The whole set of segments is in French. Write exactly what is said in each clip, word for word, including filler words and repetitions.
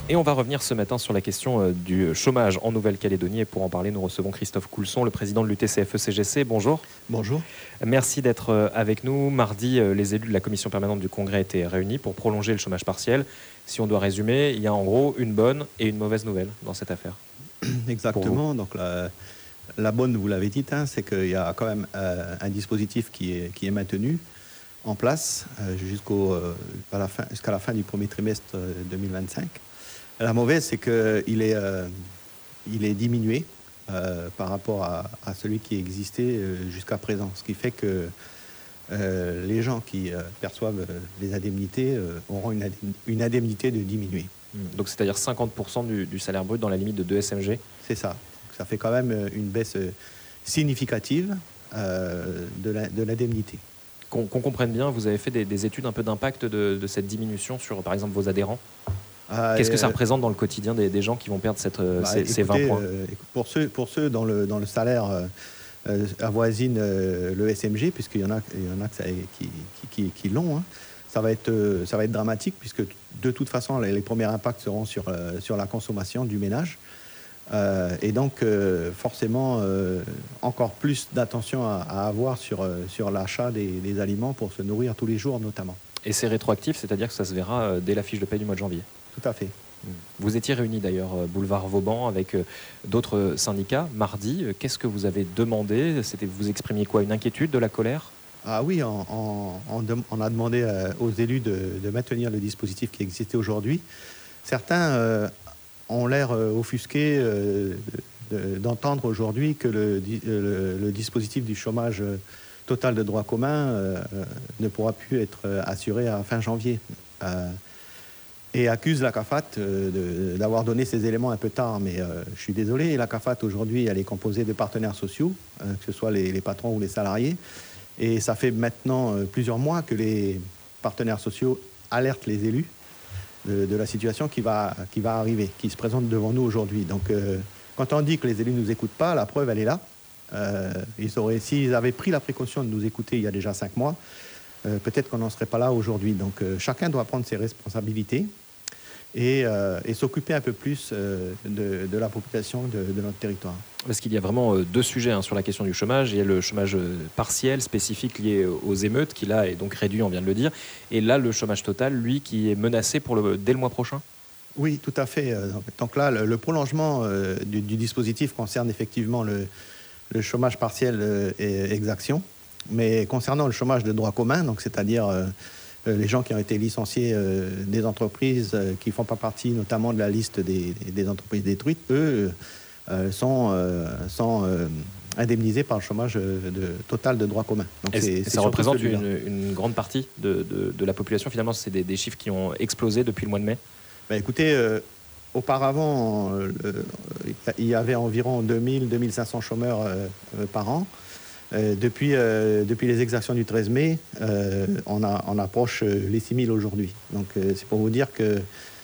Et on va revenir ce matin sur la question du chômage en Nouvelle-Calédonie. Et pour en parler, nous recevons Christophe Coulson, le président de l'U T C F E C G C. Bonjour. Bonjour. Merci d'être avec nous. Mardi, les élus de la commission permanente du Congrès étaient réunis pour prolonger le chômage partiel. Si on doit résumer, il y a en gros une bonne et une mauvaise nouvelle dans cette affaire. Exactement. Donc la, la bonne, vous l'avez dit, hein, c'est qu'il y a quand même euh, un dispositif qui est, qui est maintenu en place euh, jusqu'au, euh, à la fin, jusqu'à la fin du premier trimestre euh, deux mille vingt-cinq. La mauvaise, c'est qu'il est, euh, il est diminué euh, par rapport à, à celui qui existait euh, jusqu'à présent. Ce qui fait que euh, les gens qui euh, perçoivent euh, les indemnités euh, auront une, une indemnité de diminuer. Donc c'est-à-dire cinquante pour cent du, du salaire brut dans la limite de deux S M G. C'est ça. Ça fait quand même une baisse significative euh, de, la, de l'indemnité. Qu'on, qu'on comprenne bien, vous avez fait des, des études un peu d'impact de, de cette diminution sur, par exemple, vos adhérents. Euh, Qu'est-ce que ça représente dans le quotidien des, des gens qui vont perdre cette, bah, ces, écoutez, ces vingt points euh, Pour ceux, pour ceux dont, le, dont le salaire euh, avoisine euh, le S M G, puisqu'il y en a, il y en a qui, qui, qui, qui l'ont, hein, ça, va être, euh, ça va être dramatique, puisque de toute façon, les, les premiers impacts seront sur, euh, sur la consommation du ménage. Euh, et donc, euh, forcément, euh, encore plus d'attention à, à avoir sur, euh, sur l'achat des, des aliments pour se nourrir tous les jours, notamment. Et c'est rétroactif, c'est-à-dire que ça se verra euh, dès la fiche de paie du mois de janvier. Tout à fait. Vous étiez réunis d'ailleurs, boulevard Vauban, avec d'autres syndicats, mardi. Qu'est-ce que vous avez demandé ? C'était, vous exprimiez quoi ? Une inquiétude, de la colère ? Ah oui, on, on, on, de, on a demandé euh, aux élus de, de maintenir le dispositif qui existait aujourd'hui. Certains euh, ont l'air euh, offusqués euh, de, d'entendre aujourd'hui que le, le, le dispositif du chômage total de droit commun euh, ne pourra plus être assuré à fin janvier. Euh, et accuse la CAFAT euh, de, d'avoir donné ces éléments un peu tard. Mais euh, je suis désolé, la CAFAT aujourd'hui, elle est composée de partenaires sociaux, euh, que ce soit les, les patrons ou les salariés. Et ça fait maintenant euh, plusieurs mois que les partenaires sociaux alertent les élus de, de la situation qui va, qui va arriver, qui se présente devant nous aujourd'hui. Donc euh, quand on dit que les élus ne nous écoutent pas, la preuve, elle est là. Euh, ils auraient, s'ils avaient pris la précaution de nous écouter il y a déjà cinq mois, Euh, peut-être qu'on n'en serait pas là aujourd'hui. Donc euh, chacun doit prendre ses responsabilités et, euh, et s'occuper un peu plus euh, de, de la population de, de notre territoire. Parce qu'il y a vraiment euh, deux sujets hein, sur la question du chômage. Il y a le chômage partiel, spécifique, lié aux émeutes, qui là est donc réduit, on vient de le dire. Et là, le chômage total, lui, qui est menacé pour le, dès le mois prochain. Oui, tout à fait. Donc là, le, le prolongement euh, du, du dispositif concerne effectivement le, le chômage partiel euh, et exaction. Mais concernant le chômage de droit commun, donc c'est-à-dire euh, les gens qui ont été licenciés euh, des entreprises euh, qui ne font pas partie notamment de la liste des, des entreprises détruites, eux euh, sont, euh, sont euh, indemnisés par le chômage de, total de droit commun. Donc et c'est, et c'est ça représente une, une grande partie de, de, de la population. Finalement, c'est des, des chiffres qui ont explosé depuis le mois de mai. Ben écoutez, euh, auparavant, euh, il y avait environ deux mille à deux mille cinq cents chômeurs euh, par an. Euh, depuis, euh, depuis les exactions du treize mai, euh, on, a, on approche les six mille aujourd'hui. Donc euh, c'est pour vous dire que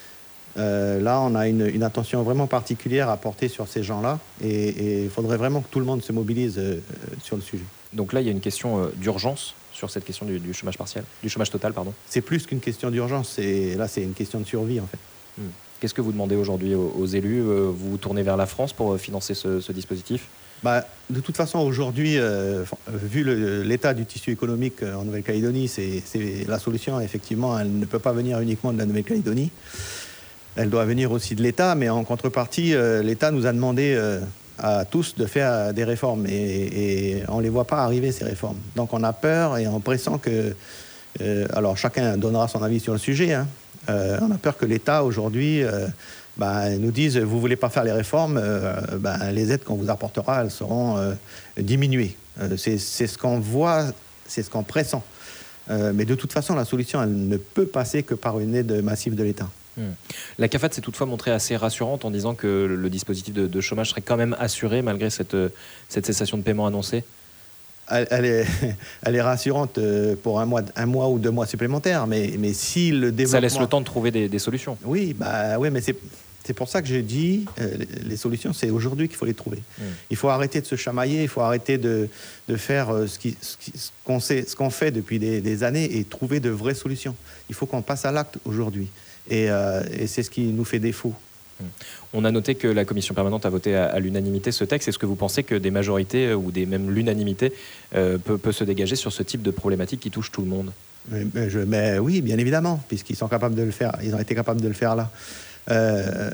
euh, là, on a une, une attention vraiment particulière à porter sur ces gens-là et il faudrait vraiment que tout le monde se mobilise euh, sur le sujet. Donc là, il y a une question euh, d'urgence sur cette question du, du chômage partiel, du chômage total, pardon. C'est plus qu'une question d'urgence, c'est, là c'est une question de survie en fait. Hum. Qu'est-ce que vous demandez aujourd'hui aux, aux élus ? Vous vous tournez vers la France pour financer ce, ce dispositif ? Bah, de toute façon, aujourd'hui, euh, vu le, l'état du tissu économique en Nouvelle-Calédonie, c'est, c'est la solution, effectivement, elle ne peut pas venir uniquement de la Nouvelle-Calédonie. Elle doit venir aussi de l'État, mais en contrepartie, euh, l'État nous a demandé euh, à tous de faire des réformes et, et on ne les voit pas arriver, ces réformes. Donc on a peur et en pressant que... Euh, alors chacun donnera son avis sur le sujet, hein, euh, on a peur que l'État, aujourd'hui... Euh, Ben, nous disent, vous ne voulez pas faire les réformes, euh, ben, les aides qu'on vous apportera, elles seront euh, diminuées. Euh, c'est, c'est ce qu'on voit, c'est ce qu'on pressent. Euh, mais de toute façon, la solution, elle ne peut passer que par une aide massive de l'État. Mmh. La CAFAT s'est toutefois montrée assez rassurante en disant que le dispositif de, de chômage serait quand même assuré malgré cette, cette cessation de paiement annoncée. Elle, elle, est, elle est rassurante pour un mois, un mois ou deux mois supplémentaires, mais, mais si le développement... Ça laisse le temps de trouver des, des solutions. Oui, bah, oui, mais c'est... C'est pour ça que j'ai dit, euh, les solutions, c'est aujourd'hui qu'il faut les trouver. Mmh. Il faut arrêter de se chamailler, il faut arrêter de, de faire euh, ce, qui, ce, qui, ce, qu'on sait, ce qu'on fait depuis des, des années et trouver de vraies solutions. Il faut qu'on passe à l'acte aujourd'hui. Et, euh, et c'est ce qui nous fait défaut. On a noté que la commission permanente a voté à, à l'unanimité ce texte. Est-ce que vous pensez que des majorités ou des, même l'unanimité euh, peut, peut se dégager sur ce type de problématique qui touche tout le monde ? mais, je, mais oui, bien évidemment, puisqu'ils sont capables de le faire. Ils ont été capables de le faire là. Euh,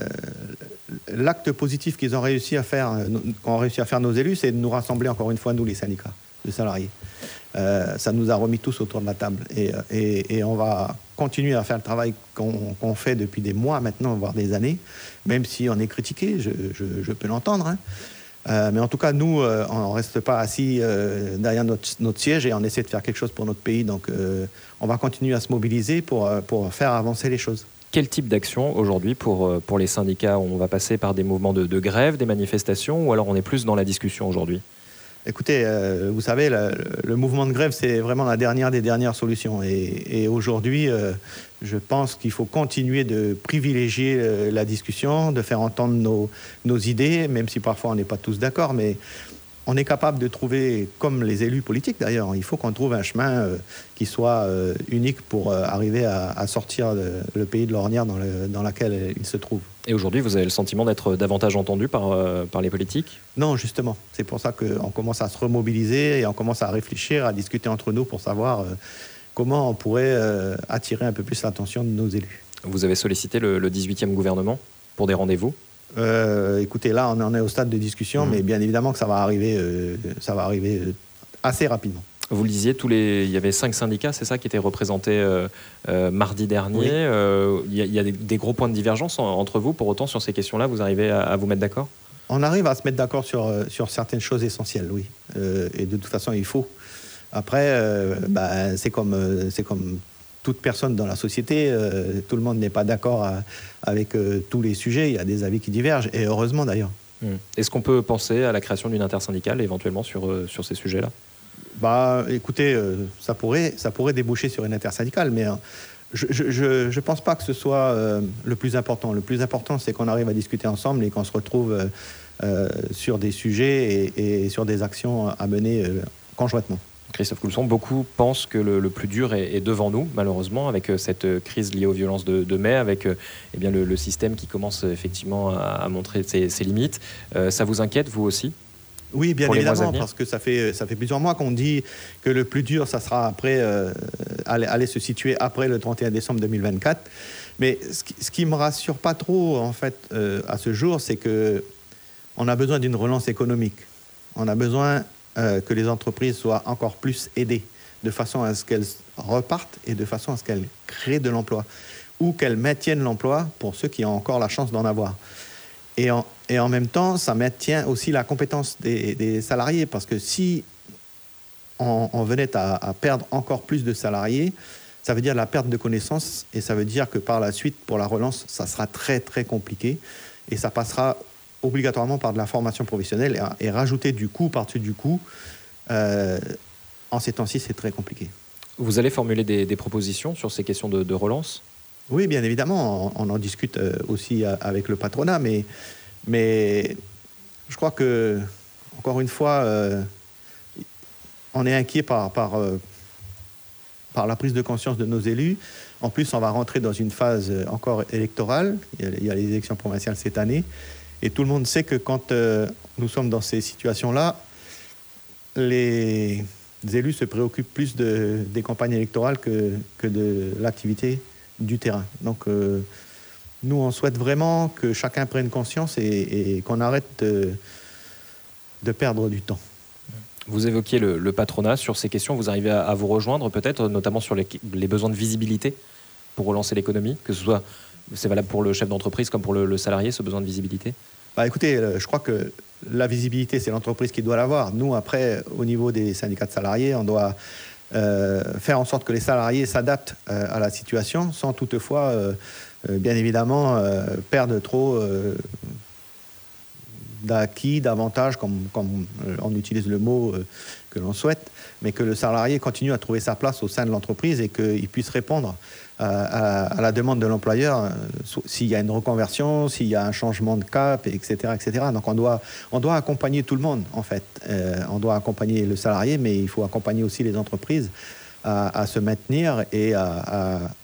l'acte positif qu'ils ont réussi à faire, qu'ont réussi à faire nos élus, c'est de nous rassembler encore une fois, nous les syndicats de salariés. Euh, ça nous a remis tous autour de la table et, et, et on va continuer à faire le travail qu'on, qu'on fait depuis des mois maintenant, voire des années, même si on est critiqué, je, je, je peux l'entendre. Hein. Euh, mais en tout cas, nous, euh, on ne reste pas assis euh, derrière notre, notre siège et on essaie de faire quelque chose pour notre pays. Donc, euh, on va continuer à se mobiliser pour, pour faire avancer les choses. Quel type d'action aujourd'hui pour, pour les syndicats ? On va passer par des mouvements de, de grève, des manifestations, ou alors on est plus dans la discussion aujourd'hui ? Écoutez, euh, vous savez, le, le mouvement de grève, c'est vraiment la dernière des dernières solutions. Et, et aujourd'hui, euh, je pense qu'il faut continuer de privilégier euh, la discussion, de faire entendre nos, nos idées, même si parfois on n'est pas tous d'accord, mais on est capable de trouver, comme les élus politiques d'ailleurs, il faut qu'on trouve un chemin euh, qui soit euh, unique pour euh, arriver à, à sortir le, le pays de l'ornière dans, le, dans laquelle il se trouve. Et aujourd'hui, vous avez le sentiment d'être davantage entendu par, euh, par les politiques ? Non, justement. C'est pour ça qu'on commence à se remobiliser et on commence à réfléchir, à discuter entre nous pour savoir euh, comment on pourrait euh, attirer un peu plus l'attention de nos élus. Vous avez sollicité le, le dix-huitième gouvernement pour des rendez-vous ? euh, Écoutez, là, on en est au stade de discussion, mmh. mais bien évidemment que ça va arriver, euh, ça va arriver euh, assez rapidement. Vous le disiez, tous les... il y avait cinq syndicats, c'est ça, qui étaient représentés euh, euh, mardi dernier. Oui. Euh, il y a, il y a des, des gros points de divergence en, entre vous. Pour autant, sur ces questions-là, vous arrivez à, à vous mettre d'accord ? On arrive à se mettre d'accord sur, sur certaines choses essentielles, oui. Euh, et de toute façon, il faut. Après, euh, bah, c'est, comme, c'est comme toute personne dans la société. Euh, tout le monde n'est pas d'accord à, avec euh, tous les sujets. Il y a des avis qui divergent, et heureusement d'ailleurs. Hum. Est-ce qu'on peut penser à la création d'une intersyndicale, éventuellement, sur, euh, sur ces sujets-là ? Bah, écoutez, euh, ça, pourrait, ça pourrait déboucher sur une intersyndicale, mais euh, je ne pense pas que ce soit euh, le plus important. Le plus important, c'est qu'on arrive à discuter ensemble et qu'on se retrouve euh, euh, sur des sujets et, et sur des actions à mener euh, conjointement. Christophe Coulson, beaucoup pensent que le, le plus dur est, est devant nous, malheureusement, avec cette crise liée aux violences de, de mai, avec eh bien, le, le système qui commence effectivement à, à montrer ses, ses limites. Euh, ça vous inquiète, vous aussi ? Oui, bien évidemment, parce que ça fait, ça fait plusieurs mois qu'on dit que le plus dur, ça sera après, euh, aller, aller se situer après le trente et un décembre deux mille vingt-quatre. Mais ce qui, ce qui me rassure pas trop, en fait, euh, à ce jour, c'est que on a besoin d'une relance économique. On a besoin euh, que les entreprises soient encore plus aidées, de façon à ce qu'elles repartent et de façon à ce qu'elles créent de l'emploi, ou qu'elles maintiennent l'emploi pour ceux qui ont encore la chance d'en avoir. Et en, et en même temps, ça maintient aussi la compétence des, des salariés, parce que si on, on venait à, à perdre encore plus de salariés, ça veut dire la perte de connaissances, et ça veut dire que par la suite, pour la relance, ça sera très très compliqué, et ça passera obligatoirement par de la formation professionnelle, et, et rajouter du coût par-dessus du coût, euh, en ces temps-ci, c'est très compliqué. Vous allez formuler des, des propositions sur ces questions de, de relance ? Oui, bien évidemment, on, on en discute aussi avec le patronat, mais, mais je crois que, encore une fois, euh, on est inquiet par, par, euh, par la prise de conscience de nos élus. En plus, on va rentrer dans une phase encore électorale. Il y a, il y a les élections provinciales cette année. Et tout le monde sait que quand euh, nous sommes dans ces situations-là, les élus se préoccupent plus de, des campagnes électorales que, que de l'activité du terrain. Donc, euh, nous, on souhaite vraiment que chacun prenne conscience et, et qu'on arrête de, de perdre du temps. Vous évoquiez le, le patronat sur ces questions. Vous arrivez à, à vous rejoindre peut-être, notamment sur les, les besoins de visibilité pour relancer l'économie, que ce soit, c'est valable pour le chef d'entreprise comme pour le, le salarié, ce besoin de visibilité ? Bah, écoutez, je crois que la visibilité, c'est l'entreprise qui doit l'avoir. Nous, après, au niveau des syndicats de salariés, on doit Euh, faire en sorte que les salariés s'adaptent euh, à la situation sans toutefois, euh, euh, bien évidemment, euh, perdre trop euh, d'acquis, d'avantages, comme, comme euh, on utilise le mot euh, que l'on souhaite, mais que le salarié continue à trouver sa place au sein de l'entreprise et qu'il puisse répondre à, à, à la demande de l'employeur euh, s'il y a une reconversion, s'il y a un changement de cap, et cetera, et cetera. Donc on doit, on doit accompagner tout le monde, en fait. Euh, on doit accompagner le salarié, mais il faut accompagner aussi les entreprises à, à se maintenir et à, à,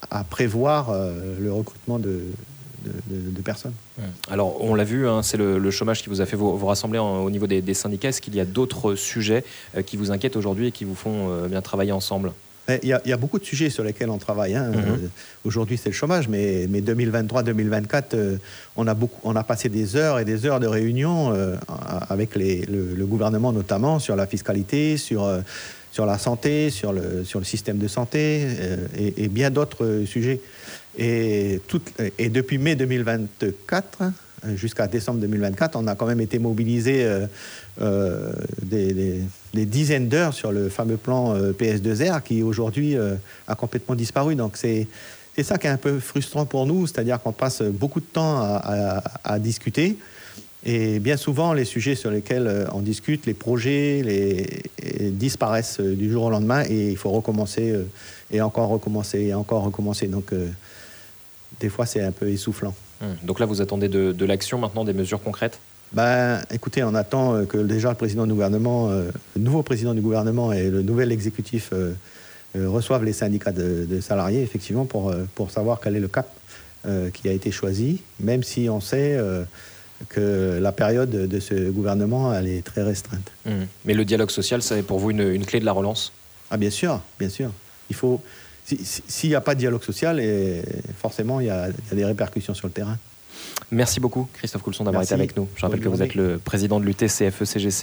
à prévoir euh, le recrutement de, de, de, de personnes. Alors, on l'a vu, hein, c'est le, le chômage qui vous a fait vous, vous rassembler en, au niveau des, des syndicats. Est-ce qu'il y a d'autres sujets euh, qui vous inquiètent aujourd'hui et qui vous font euh, bien travailler ensemble ? Il y, a, il y a beaucoup de sujets sur lesquels on travaille. Hein. Mm-hmm. Euh, aujourd'hui, c'est le chômage, mais, mais deux mille vingt-trois deux mille vingt-quatre, euh, on, a beaucoup, on a passé des heures et des heures de réunions euh, avec les, le, le gouvernement, notamment sur la fiscalité, sur, euh, sur la santé, sur le, sur le système de santé euh, et, et bien d'autres sujets. Et, tout, et depuis mai deux mille vingt-quatre jusqu'à décembre deux mille vingt-quatre, on a quand même été mobilisés euh, euh, des, des, des dizaines d'heures sur le fameux plan euh, P S deux R qui aujourd'hui euh, a complètement disparu. Donc c'est, c'est ça qui est un peu frustrant pour nous, c'est-à-dire qu'on passe beaucoup de temps à, à, à discuter et bien souvent les sujets sur lesquels on discute, les projets, les, les disparaissent du jour au lendemain et il faut recommencer euh, et encore recommencer et encore recommencer. Donc euh, des fois c'est un peu essoufflant. Donc là, vous attendez de, de l'action maintenant, des mesures concrètes ? Ben, écoutez, on attend que déjà le président du gouvernement, euh, le nouveau président du gouvernement et le nouvel exécutif euh, euh, reçoivent les syndicats de, de salariés, effectivement, pour, euh, pour savoir quel est le cap euh, qui a été choisi, même si on sait euh, que la période de ce gouvernement, elle est très restreinte. Mmh. Mais le dialogue social, c'est pour vous une, une clé de la relance ? Ah, bien sûr, bien sûr. Il faut... S'il si, n'y a pas de dialogue social, et forcément, il y, a, il y a des répercussions sur le terrain. Merci beaucoup, Christophe Coulson, d'avoir été avec nous. Je rappelle que vous êtes le président de l'U T C F E C G C.